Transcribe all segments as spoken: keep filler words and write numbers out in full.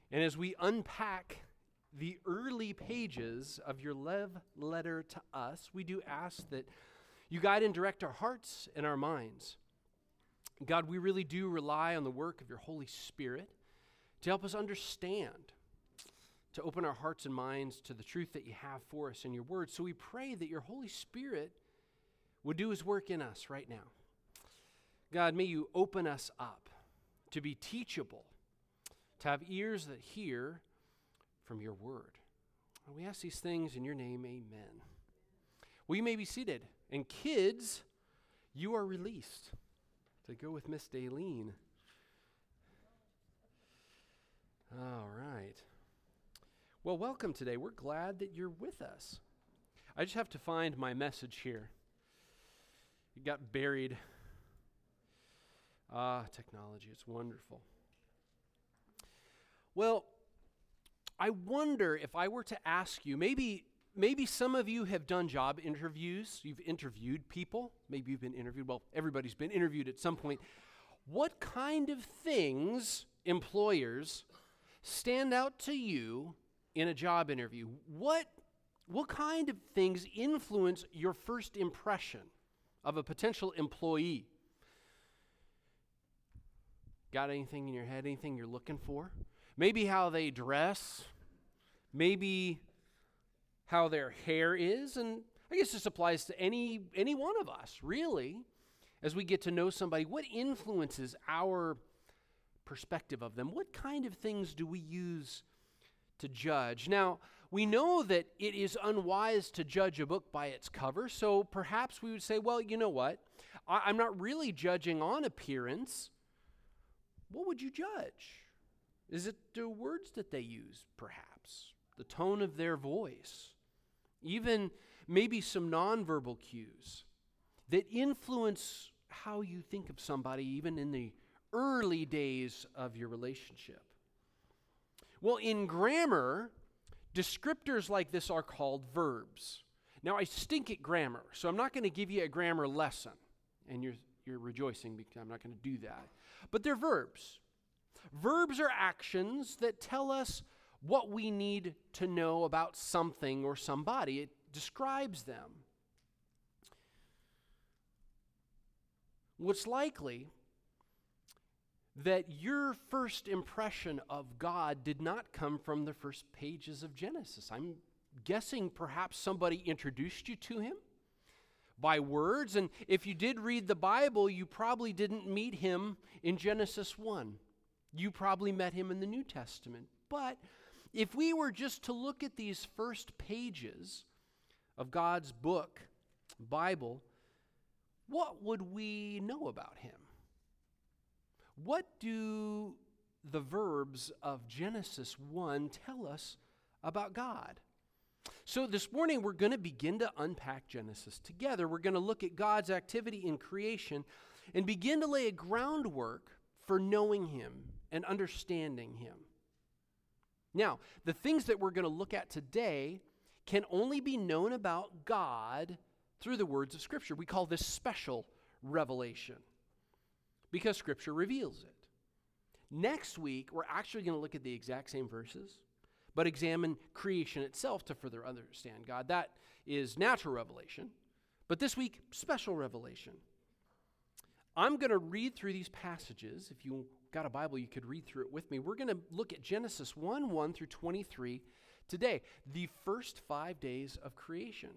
And as we unpack the early pages of your love letter to us, we do ask that you guide and direct our hearts and our minds. God, we really do rely on the work of your Holy Spirit to help us understand, to open our hearts and minds to the truth that you have for us in your word. So we pray that your Holy Spirit would do his work in us right now. God, may you open us up to be teachable, to have ears that hear from your word. And we ask these things in your name, amen. Well, you may be seated. And kids, you are released to go with Miss Daleen. All right. Well, welcome today. We're glad that you're with us. I just have to find my message here. It got buried. Ah, technology, it's wonderful. Well, I wonder if I were to ask you, maybe maybe some of you have done job interviews. You've interviewed people. Maybe you've been interviewed. Well, everybody's been interviewed at some point. What kind of things, employers, stand out to you in a job interview? What, what kind of things influence your first impression of a potential employee? Got anything in your head, anything you're looking for? Maybe how they dress, maybe how their hair is, and I guess this applies to any any one of us, really, as we get to know somebody. What influences our perspective of them? What kind of things do we use to judge? Now, we know that it is unwise to judge a book by its cover, so perhaps we would say, well, you know what? I, I'm not really judging on appearance. What would you judge? Is it the words that they use, perhaps? The tone of their voice? Even maybe some nonverbal cues that influence how you think of somebody even in the early days of your relationship. Well, in grammar, descriptors like this are called verbs. Now, I stink at grammar, so I'm not going to give you a grammar lesson, and you're you're rejoicing because I'm not going to do that. But they're verbs. Verbs are actions that tell us what we need to know about something or somebody. It describes them. What's likely that your first impression of God did not come from the first pages of Genesis. I'm guessing perhaps somebody introduced you to him by words, and if you did read the Bible, you probably didn't meet him in Genesis one. You probably met him in the New Testament. But if we were just to look at these first pages of God's book, Bible, what would we know about him? What do the verbs of Genesis one tell us about God? So this morning we're going to begin to unpack Genesis together. We're going to look at God's activity in creation and begin to lay a groundwork for knowing him and understanding him. Now, the things that we're going to look at today can only be known about God through the words of Scripture. We call this special revelation because Scripture reveals it. Next week, we're actually going to look at the exact same verses, but examine creation itself to further understand God. That is natural revelation. But this week, special revelation. I'm going to read through these passages. If you got a Bible, you could read through it with me. We're going to look at Genesis one, one through twenty-three today, the first five days of creation.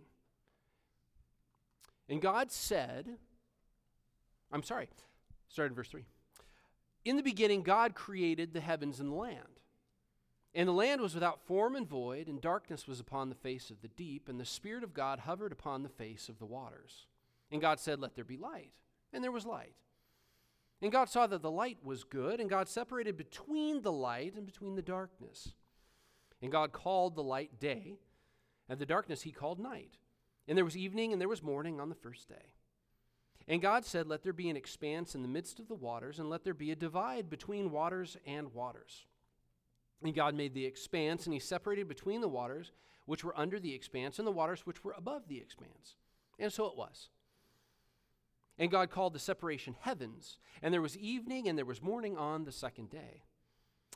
And God said, I'm sorry, start in verse three. In the beginning, God created the heavens and the land. And the land was without form and void, and darkness was upon the face of the deep, and the Spirit of God hovered upon the face of the waters. And God said, let there be light. And there was light. And God saw that the light was good, and God separated between the light and between the darkness. And God called the light day, and the darkness he called night. And there was evening and there was morning on the first day. And God said, let there be an expanse in the midst of the waters, and let there be a divide between waters and waters. And God made the expanse, and he separated between the waters which were under the expanse and the waters which were above the expanse. And so it was. And God called the separation heavens, and there was evening and there was morning on the second day.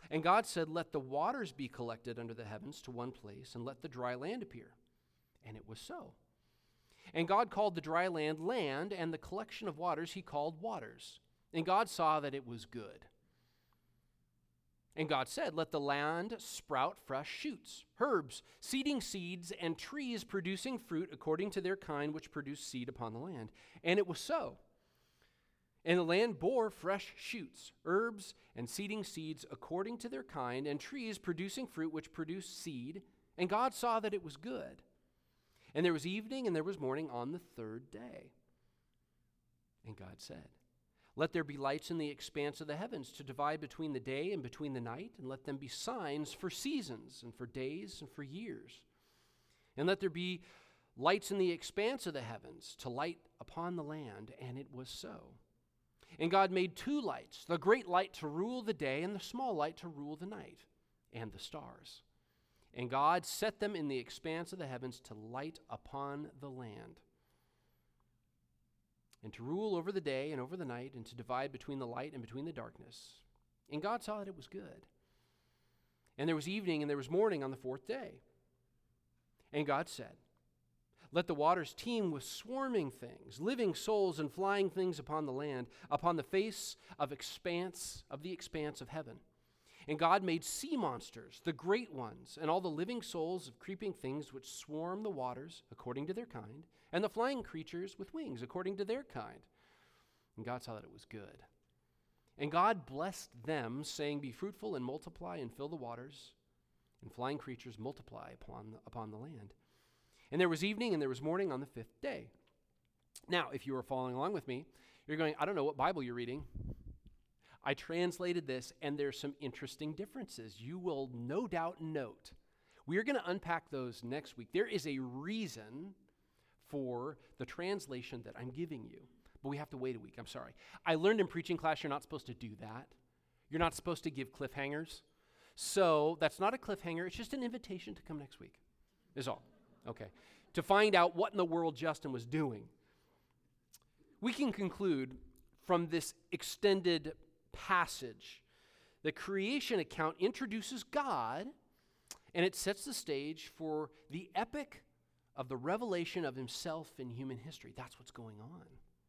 And God said, "Let the waters be collected under the heavens to one place, and let the dry land appear." And it was so. And God called the dry land land, and the collection of waters he called waters. And God saw that it was good. And God said, "Let the land sprout fresh shoots, herbs, seeding seeds, and trees producing fruit according to their kind, which produce seed upon the land." And it was so. And the land bore fresh shoots, herbs, and seeding seeds according to their kind, and trees producing fruit which produced seed. And God saw that it was good. And there was evening and there was morning on the third day. And God said, "Let there be lights in the expanse of the heavens to divide between the day and between the night, and let them be signs for seasons and for days and for years. And let there be lights in the expanse of the heavens to light upon the land." And it was so. And God made two lights, the great light to rule the day and the small light to rule the night, and the stars. And God set them in the expanse of the heavens to light upon the land, and to rule over the day and over the night, and to divide between the light and between the darkness. And God saw that it was good. And there was evening and there was morning on the fourth day. And God said, "Let the waters teem with swarming things, living souls and flying things upon the land, upon the face of expanse of the expanse of heaven." And God made sea monsters, the great ones, and all the living souls of creeping things which swarm the waters according to their kind, and the flying creatures with wings according to their kind. And God saw that it was good. And God blessed them, saying, "Be fruitful and multiply and fill the waters, and flying creatures multiply upon the, upon the land." And there was evening and there was morning on the fifth day. Now, if you are following along with me, you're going, "I don't know what Bible you're reading." I translated this, and there's some interesting differences you will no doubt note. We are going to unpack those next week. There is a reason for the translation that I'm giving you, but we have to wait a week. I'm sorry. I learned in preaching class you're not supposed to do that. You're not supposed to give cliffhangers. So that's not a cliffhanger. It's just an invitation to come next week, is all. Okay. To find out what in the world Justin was doing. We can conclude from this extended passage, the creation account introduces God, and it sets the stage for the epic of the revelation of himself in human history. That's what's going on.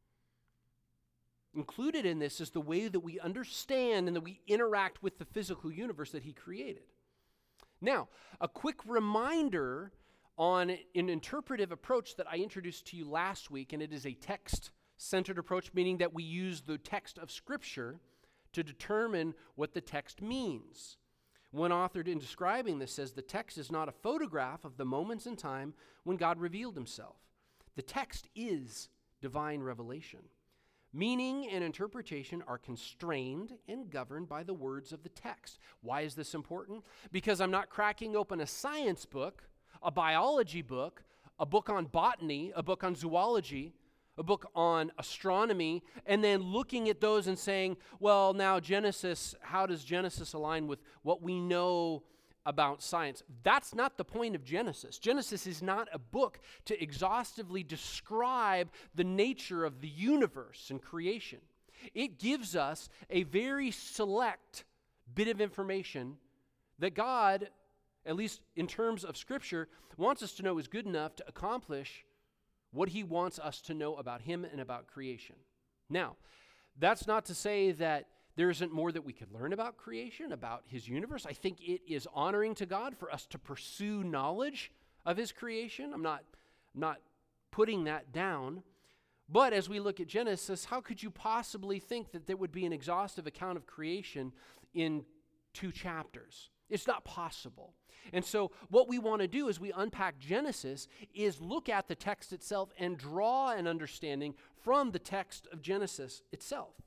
Included in this is the way that we understand and that we interact with the physical universe that he created. Now, a quick reminder on an interpretive approach that I introduced to you last week, and it is a text-centered approach, meaning that we use the text of Scripture to determine what the text means. One author in describing this says, "The text is not a photograph of the moments in time when God revealed himself. The text is divine revelation. Meaning and interpretation are constrained and governed by the words of the text." Why is this important? Because I'm not cracking open a science book, a biology book, a book on botany, a book on zoology, a book on astronomy, and then looking at those and saying, well, now Genesis, how does Genesis align with what we know about science? That's not the point of Genesis. Genesis is not a book to exhaustively describe the nature of the universe and creation. It gives us a very select bit of information that God, at least in terms of Scripture, wants us to know is good enough to accomplish what he wants us to know about him and about creation. Now, that's not to say that there isn't more that we could learn about creation, about his universe. I think it is honoring to God for us to pursue knowledge of his creation. I'm not, not putting that down. But as we look at Genesis, how could you possibly think that there would be an exhaustive account of creation in two chapters? It's not possible. And so what we want to do as we unpack Genesis is look at the text itself and draw an understanding from the text of Genesis itself.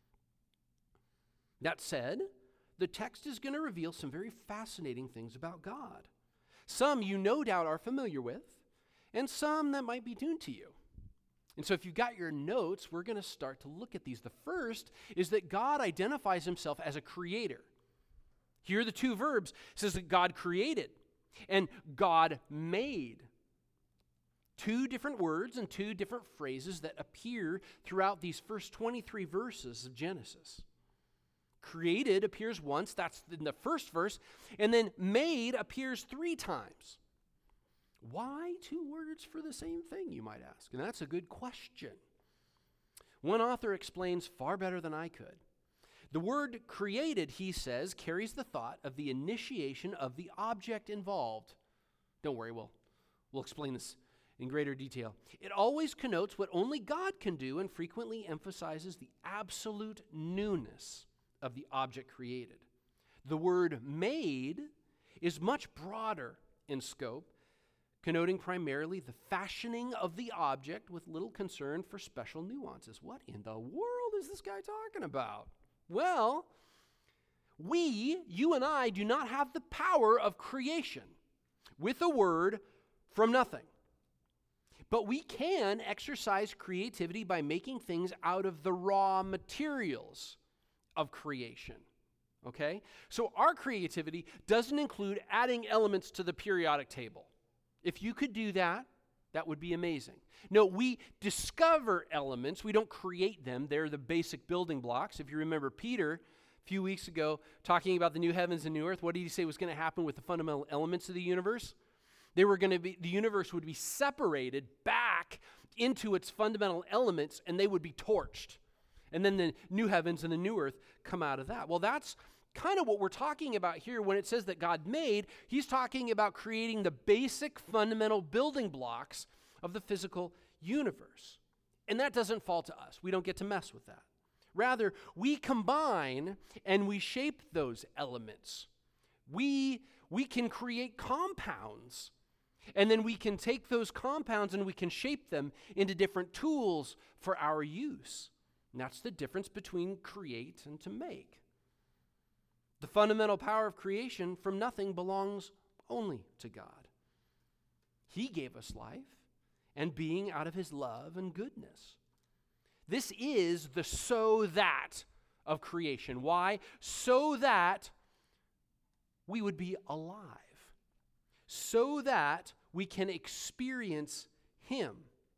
That said, the text is going to reveal some very fascinating things about God. Some you no doubt are familiar with, and some that might be new to you. And so if you've got your notes, we're going to start to look at these. The first is that God identifies himself as a creator. Here are the two verbs. It says that God created and God made. Two different words and two different phrases that appear throughout these first twenty-three verses of Genesis. Created appears once, that's in the first verse, and then made appears three times. Why two words for the same thing, you might ask? And that's a good question. One author explains far better than I could. The word created, he says, carries the thought of the initiation of the object involved. Don't worry, we'll, we'll explain this in greater detail. It always connotes what only God can do and frequently emphasizes the absolute newness of the object created. The word made is much broader in scope, connoting primarily the fashioning of the object with little concern for special nuances. What in the world is this guy talking about? Well, we, you and I, do not have the power of creation with a word from nothing. But we can exercise creativity by making things out of the raw materials of creation. Okay? So our creativity doesn't include adding elements to the periodic table. If you could do that, that would be amazing. No, we discover elements. We don't create them. They're the basic building blocks. If you remember Peter, a few weeks ago, talking about the new heavens and new earth, what did he say was going to happen with the fundamental elements of the universe? They were going to be, the universe would be separated back into its fundamental elements, and they would be torched. And then the new heavens and the new earth come out of that. Well, that's kind of what we're talking about here when it says that God made. He's talking about creating the basic fundamental building blocks of the physical universe. And that doesn't fall to us. We don't get to mess with that. Rather, we combine and we shape those elements. We, we can create compounds. And then we can take those compounds and we can shape them into different tools for our use. And that's the difference between create and to make. The fundamental power of creation from nothing belongs only to God. He gave us life and being out of his love and goodness. This is the so that of creation. Why? So that we would be alive. So that we can experience him.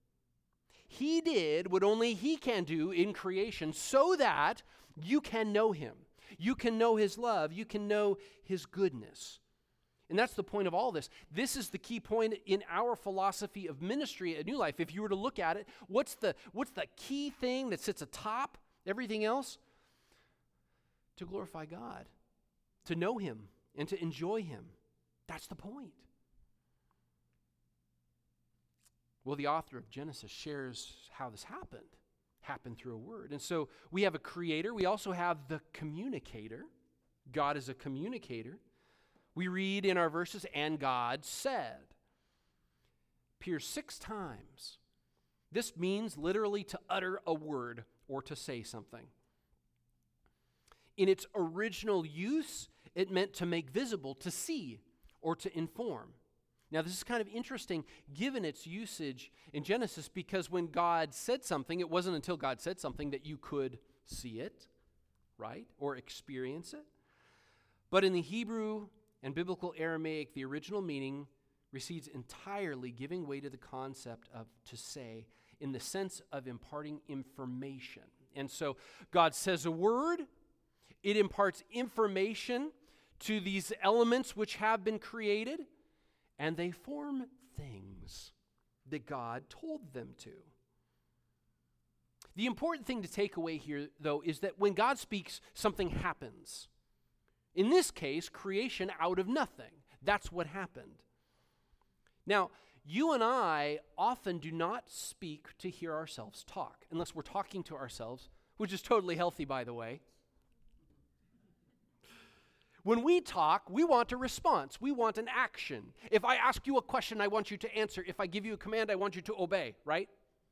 He did what only he can do in creation so that you can know him. You can know his love. You can know his goodness. And that's the point of all this. This is the key point in our philosophy of ministry at New Life. If you were to look at it, what's the, what's the key thing that sits atop everything else? To glorify God, to know him, and to enjoy him. That's the point. Well, the author of Genesis shares how this happened. Happened through a word. And so we have a creator. We also have the communicator. God is a communicator. We read in our verses, and God said. Appears six times. This means literally to utter a word or to say something. In its original use, it meant to make visible, to see, or to inform. Now, this is kind of interesting given its usage in Genesis, because when God said something, it wasn't until God said something that you could see it, right, or experience it. But in the Hebrew and biblical Aramaic, the original meaning recedes entirely, giving way to the concept of to say in the sense of imparting information. And so God says a word, it imparts information to these elements which have been created, and they form things that God told them to. The important thing to take away here, though, is that when God speaks, something happens. In this case, creation out of nothing. That's what happened. Now, you and I often do not speak to hear ourselves talk, unless we're talking to ourselves, which is totally healthy, by the way. When we talk, we want a response. We want an action. If I ask you a question, I want you to answer. If I give you a command, I want you to obey, right?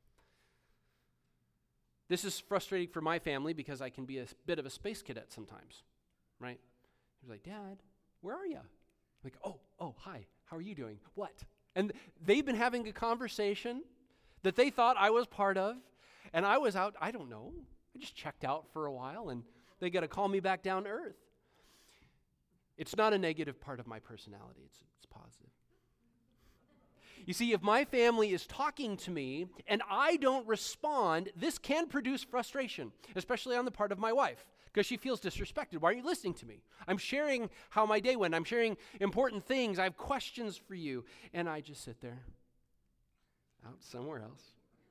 This is frustrating for my family because I can be a bit of a space cadet sometimes, right? He's like, Dad, where are you? I'm like, oh, oh, hi, how are you doing? What? And they've been having a conversation that they thought I was part of, and I was out, I don't know, I just checked out for a while, and they got to call me back down to earth. It's not a negative part of my personality. It's, it's positive. You see, if my family is talking to me and I don't respond, this can produce frustration, especially on the part of my wife, because she feels disrespected. Why aren't you listening to me? I'm sharing how my day went. I'm sharing important things. I have questions for you. And I just sit there out somewhere else.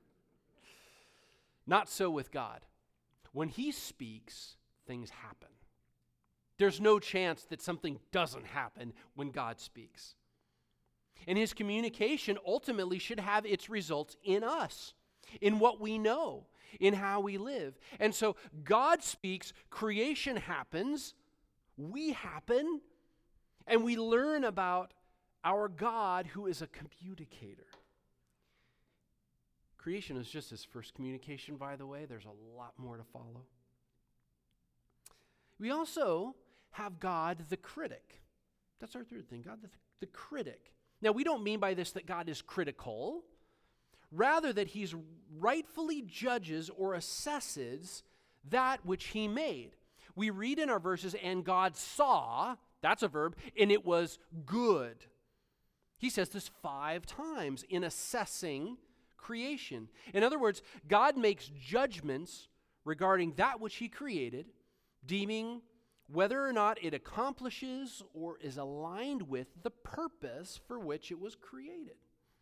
Not so with God. When he speaks, things happen. There's no chance that something doesn't happen when God speaks. And his communication ultimately should have its results in us, in what we know, in how we live. And so God speaks, creation happens, we happen, and we learn about our God who is a communicator. Creation is just his first communication, by the way. There's a lot more to follow. We also have God the critic. That's our third thing, God the, the critic. Now, we don't mean by this that God is critical. Rather, that he's rightfully judges or assesses that which he made. We read in our verses, and God saw, that's a verb, and it was good. He says this five times in assessing creation. In other words, God makes judgments regarding that which he created, deeming whether or not it accomplishes or is aligned with the purpose for which it was created.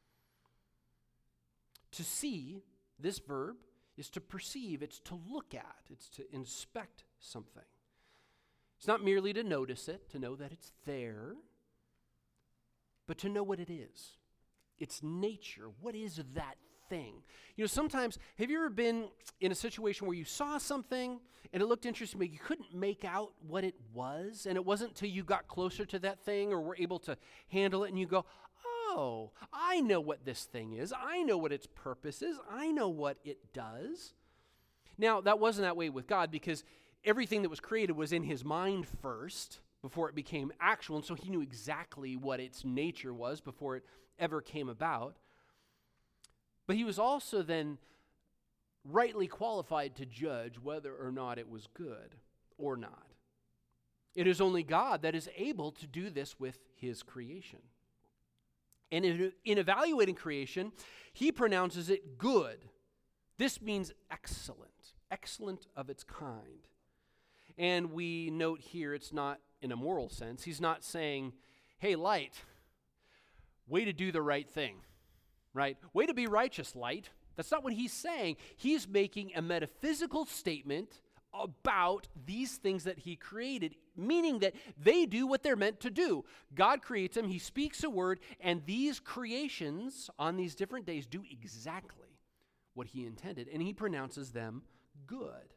To see, this verb, is to perceive, it's to look at, it's to inspect something. It's not merely to notice it, to know that it's there, but to know what it is. Its nature. What is that thing? You know, sometimes, have you ever been in a situation where you saw something and it looked interesting, but you couldn't make out what it was? And it wasn't until you got closer to that thing or were able to handle it and you go, oh, I know what this thing is. I know what its purpose is. I know what it does. Now, that wasn't that way with God because everything that was created was in his mind first before it became actual, and so he knew exactly what its nature was before it ever came about. But he was also then rightly qualified to judge whether or not it was good or not. It is only God that is able to do this with his creation. And in, in evaluating creation, he pronounces it good. This means excellent, excellent of its kind. And we note here it's not in a moral sense. He's not saying, hey, light, way to do the right thing, right? Way to be righteous, light. That's not what he's saying. He's making a metaphysical statement about these things that he created, meaning that they do what they're meant to do. God creates them, he speaks a word, and these creations on these different days do exactly what he intended, and he pronounces them good.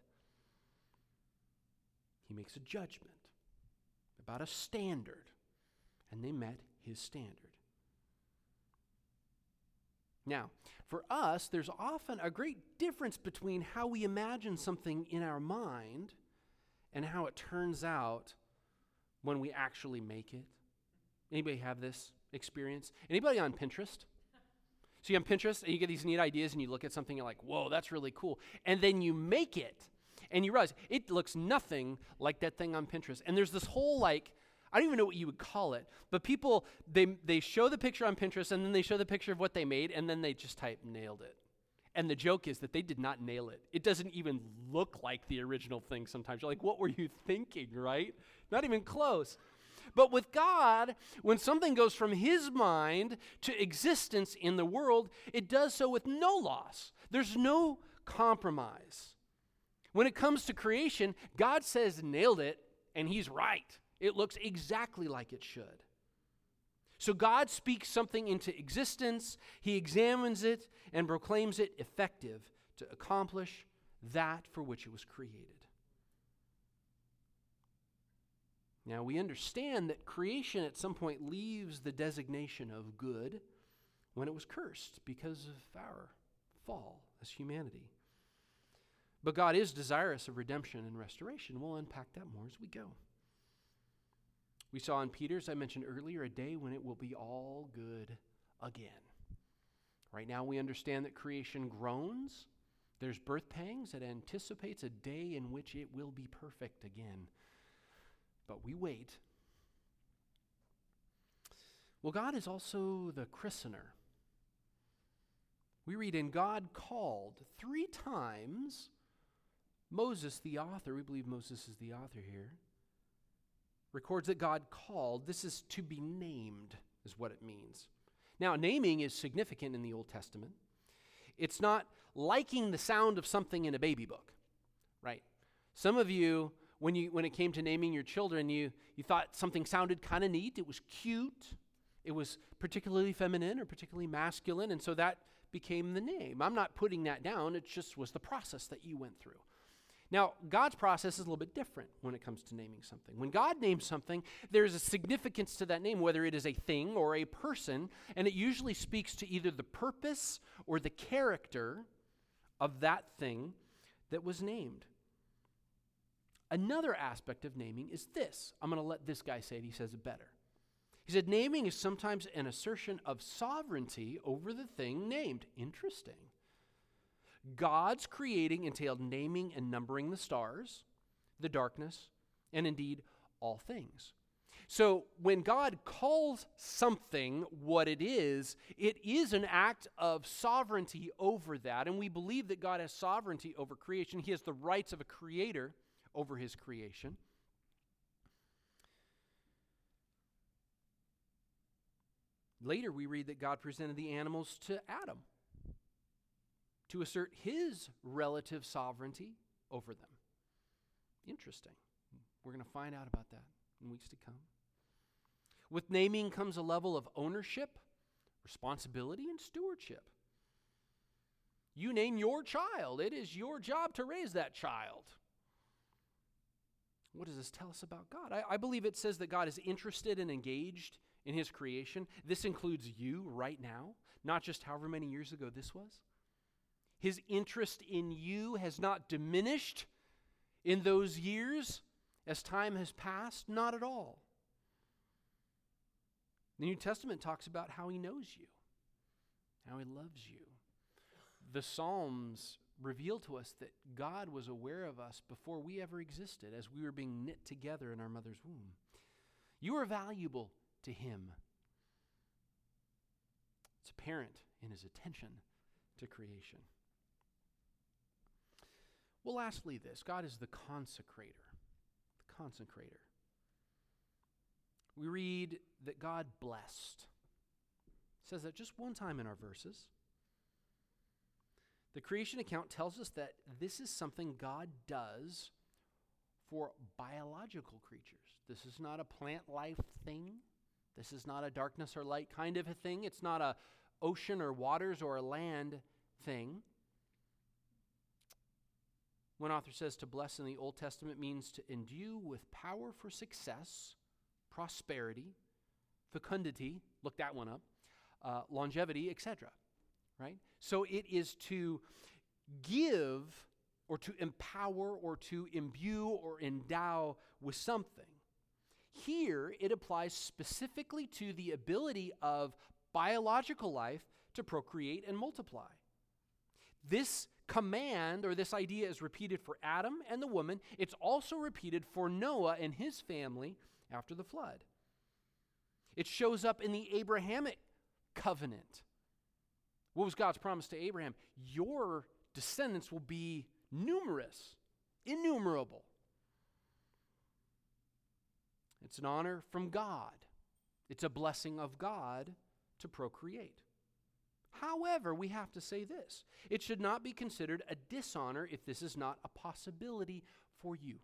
He makes a judgment about a standard, and they met his standard. Now, for us, there's often a great difference between how we imagine something in our mind and how it turns out when we actually make it. Anybody have this experience? Anybody on Pinterest? So you're on Pinterest and you get these neat ideas and you look at something and you're like, whoa, that's really cool. And then you make it and you realize it looks nothing like that thing on Pinterest. And there's this whole like, I don't even know what you would call it, but people, they they show the picture on Pinterest and then they show the picture of what they made and then they just type nailed it. And the joke is that they did not nail it. It doesn't even look like the original thing sometimes. You're like, what were you thinking, right? Not even close. But with God, when something goes from his mind to existence in the world, it does so with no loss. There's no compromise. When it comes to creation, God says nailed it, and he's right. It looks exactly like it should. So God speaks something into existence, he examines it, and proclaims it effective to accomplish that for which it was created. Now, we understand that creation at some point leaves the designation of good when it was cursed because of our fall as humanity. But God is desirous of redemption and restoration. We'll unpack that more as we go. We saw in Peter, as I mentioned earlier, a day when it will be all good again. Right now we understand that creation groans. There's birth pangs. It anticipates a day in which it will be perfect again. But we wait. Well, God is also the christener. We read, and God called three times Moses, the author, we believe Moses is the author here, records that God called. This is to be named, is what it means. Now, naming is significant in the Old Testament. It's not liking the sound of something in a baby book, right? Some of you, when you when it came to naming your children, you, you thought something sounded kind of neat. It was cute. It was particularly feminine or particularly masculine, and so that became the name. I'm not putting that down. It just was the process that you went through. Now, God's process is a little bit different when it comes to naming something. When God names something, there's a significance to that name, whether it is a thing or a person, and it usually speaks to either the purpose or the character of that thing that was named. Another aspect of naming is this. I'm going to let this guy say it. He says it better. He said, naming is sometimes an assertion of sovereignty over the thing named. Interesting. God's creating entailed naming and numbering the stars, the darkness, and indeed all things. So when God calls something what it is, it is an act of sovereignty over that, and we believe that God has sovereignty over creation. He has the rights of a creator over his creation. Later we read that God presented the animals to Adam to assert his relative sovereignty over them. Interesting. We're going to find out about that in weeks to come. With naming comes a level of ownership, responsibility, and stewardship. You name your child. It is your job to raise that child. What does this tell us about God? I, I believe it says that God is interested and engaged in his creation. This includes you right now, not just however many years ago this was. His interest in you has not diminished in those years as time has passed, not at all. The New Testament talks about how he knows you, how he loves you. The Psalms reveal to us that God was aware of us before we ever existed, as we were being knit together in our mother's womb. You are valuable to him. It's apparent in his attention to creation. Well, lastly, this. God is the consecrator. The consecrator. We read that God blessed. It says that just one time in our verses. The creation account tells us that this is something God does for biological creatures. This is not a plant life thing. This is not a darkness or light kind of a thing. It's not a ocean or waters or a land thing. One author says to bless in the Old Testament means to endue with power for success, prosperity, fecundity, look that one up, uh, longevity, et cetera. Right? So it is to give or to empower or to imbue or endow with something. Here, it applies specifically to the ability of biological life to procreate and multiply. This command or this idea is repeated for Adam and the woman. It's also repeated for Noah and his family after the flood. It shows up in the Abrahamic covenant. What was God's promise to Abraham? Your descendants will be numerous, innumerable. It's an honor from God. It's a blessing of God to procreate. However, we have to say this. It should not be considered a dishonor if this is not a possibility for you.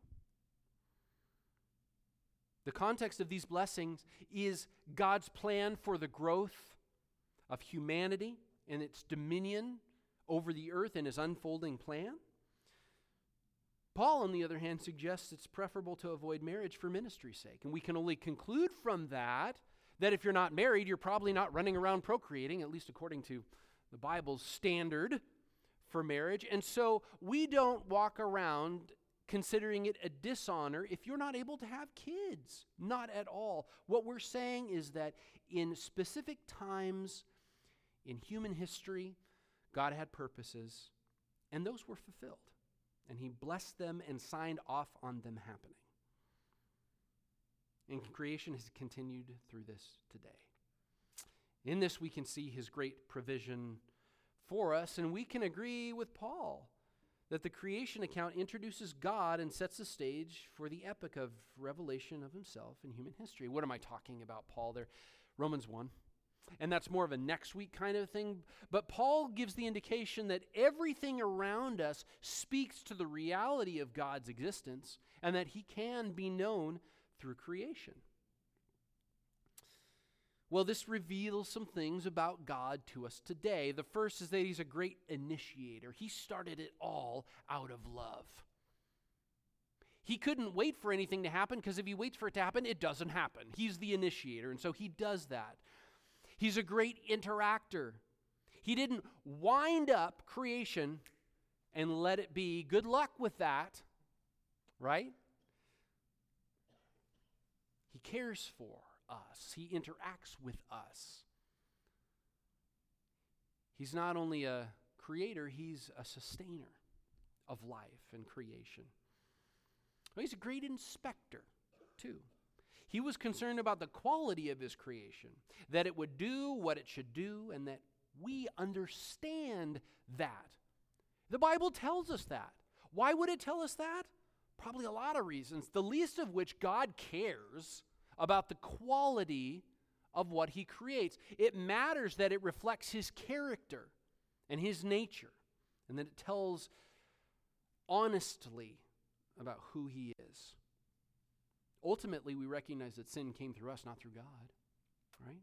The context of these blessings is God's plan for the growth of humanity and its dominion over the earth and his unfolding plan. Paul, on the other hand, suggests it's preferable to avoid marriage for ministry's sake. And we can only conclude from that that if you're not married, you're probably not running around procreating, at least according to the Bible's standard for marriage. And so we don't walk around considering it a dishonor if you're not able to have kids. Not at all. What we're saying is that in specific times in human history, God had purposes, and those were fulfilled. And he blessed them and signed off on them happening. And creation has continued through this today. In this, we can see his great provision for us, and we can agree with Paul that the creation account introduces God and sets the stage for the epic of revelation of himself in human history. What am I talking about, Paul, there? Romans one. And that's more of a next week kind of thing. But Paul gives the indication that everything around us speaks to the reality of God's existence and that he can be known through creation. Well, this reveals some things about God to us today. The first is that he's a great initiator. He started it all out of love. He couldn't wait for anything to happen because if he waits for it to happen, it doesn't happen. He's the initiator, and so he does that. He's a great interactor. He didn't wind up creation and let it be. Good luck with that, right? He cares for us. He interacts with us. He's not only a creator, he's a sustainer of life and creation. Well, he's a great inspector, too. He was concerned about the quality of his creation, that it would do what it should do, and that we understand that. The Bible tells us that. Why would it tell us that? Probably a lot of reasons, the least of which God cares about the quality of what he creates. It matters that it reflects his character and his nature, and that it tells honestly about who he is. Ultimately, we recognize that sin came through us, not through God, right?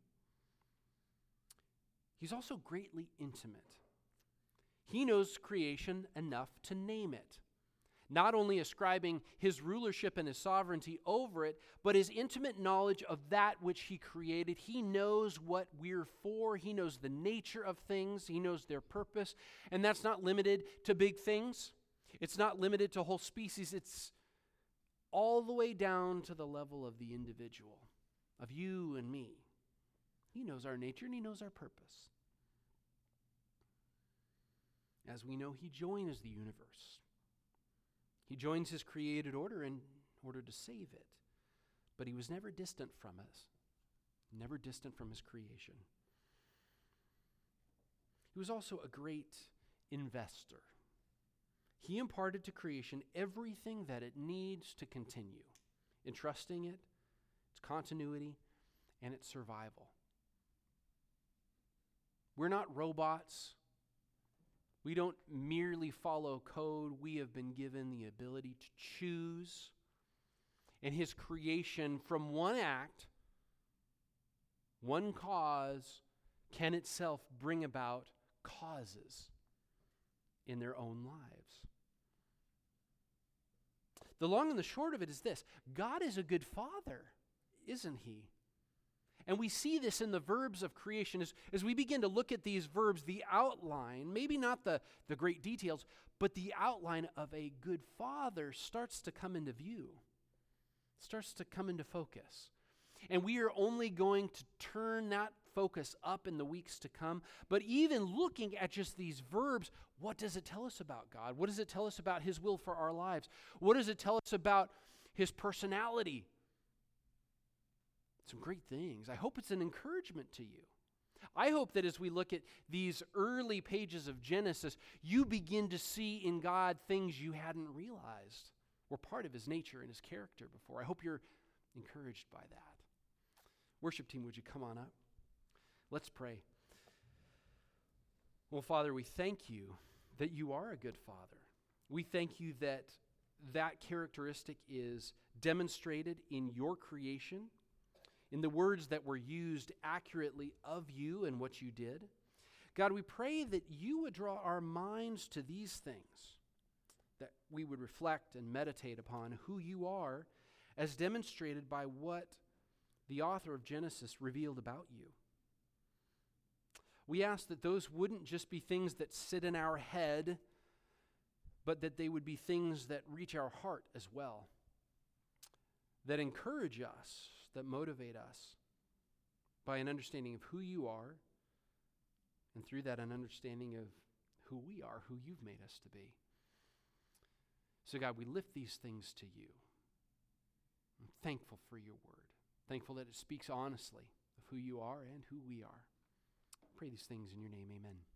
He's also greatly intimate. He knows creation enough to name it, not only ascribing his rulership and his sovereignty over it, but his intimate knowledge of that which he created. He knows what we're for. He knows the nature of things. He knows their purpose. And that's not limited to big things. It's not limited to whole species. It's all the way down to the level of the individual, of you and me. He knows our nature and he knows our purpose. As we know, he joins the universe. He joins his created order in order to save it. But he was never distant from us, never distant from his creation. He was also a great investor. He imparted to creation everything that it needs to continue, entrusting it, its continuity, and its survival. We're not robots. We don't merely follow code. We have been given the ability to choose. And his creation from one act, one cause, can itself bring about causes in their own lives. The long and the short of it is this: God is a good father, isn't he? And we see this in the verbs of creation. As, as we begin to look at these verbs, the outline, maybe not the, the great details, but the outline of a good father starts to come into view, starts to come into focus. And we are only going to turn that focus up in the weeks to come. But even looking at just these verbs, what does it tell us about God? What does it tell us about his will for our lives? What does it tell us about his personality? Some great things. I hope it's an encouragement to you. I hope that as we look at these early pages of Genesis, you begin to see in God things you hadn't realized were part of his nature and his character before. I hope you're encouraged by that. Worship team, would you come on up? Let's pray. Well, Father, we thank you that you are a good father. We thank you that that characteristic is demonstrated in your creation, in the words that were used accurately of you and what you did. God, we pray that you would draw our minds to these things, that we would reflect and meditate upon who you are as demonstrated by what the author of Genesis revealed about you. We ask that those wouldn't just be things that sit in our head, but that they would be things that reach our heart as well, that encourage us, that motivate us by an understanding of who you are, and through that an understanding of who we are, who you've made us to be. So God, we lift these things to you. I'm thankful for your word, thankful that it speaks honestly of who you are and who we are. I pray these things in your name, amen.